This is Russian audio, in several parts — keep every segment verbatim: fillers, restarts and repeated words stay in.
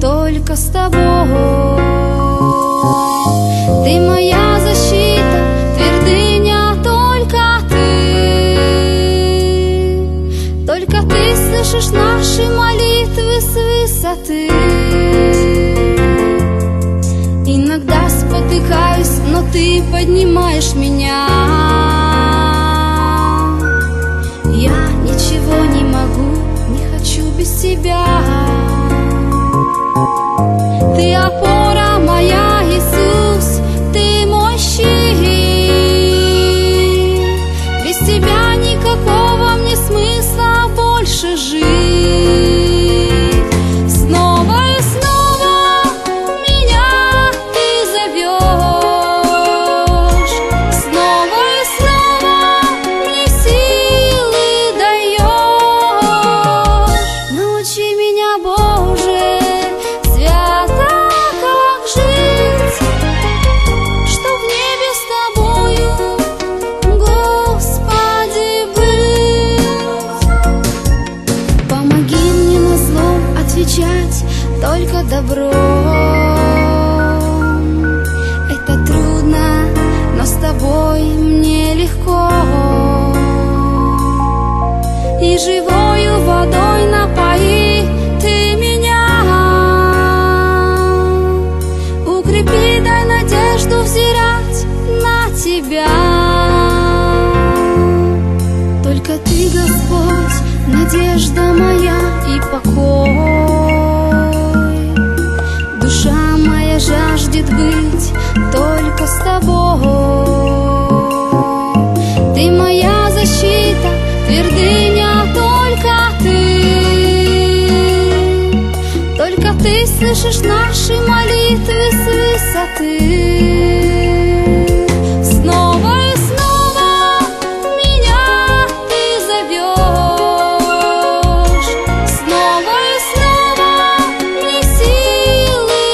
только с тобой. Ты моя защита, твердыня, только ты. Только ты слышишь наши молитвы с высоты. Иногда спотыкаюсь, но ты поднимаешь меня. Я ничего не могу, не хочу без тебя. Ты опора моя, Иисус, ты мой щит. Без тебя никакого мне смысла больше жить. Снова и снова меня ты зовешь. Снова и снова мне силы даешь. Научи меня, Боже, свято как жить, чтоб в небе с тобою, Господи, быть. Помоги мне на зло отвечать только добром. Это трудно, но с тобой мне легко. И живою водой напои ты меня. Укрепи, дай надежду взирать на тебя. Только ты, Господь, надежда моя и покой. Душа моя жаждет быть только с тобой. Ты моя защита, твердыня, только ты. Только ты слышишь наши молитвы с высоты. Снова и снова меня ты зовешь. Снова и снова мне силы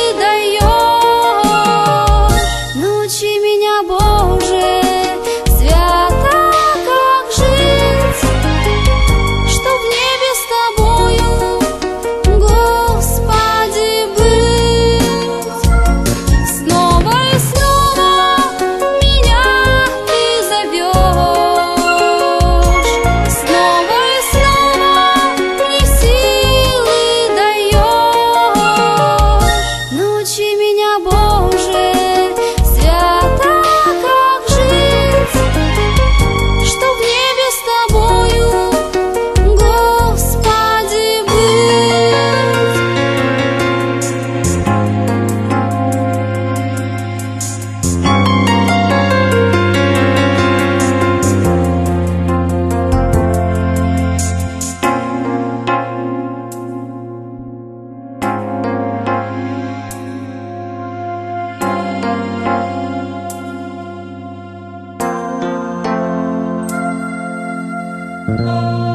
даешь. Научи меня, Боже, свято как жить, чтоб в небе с тобою, Господи, быть. Снова и снова меня ты зовешь. Снова и снова мне силы даешь. Научи меня, Боже, свято как жить, чтоб в небе с тобою, Господи, быть. Oh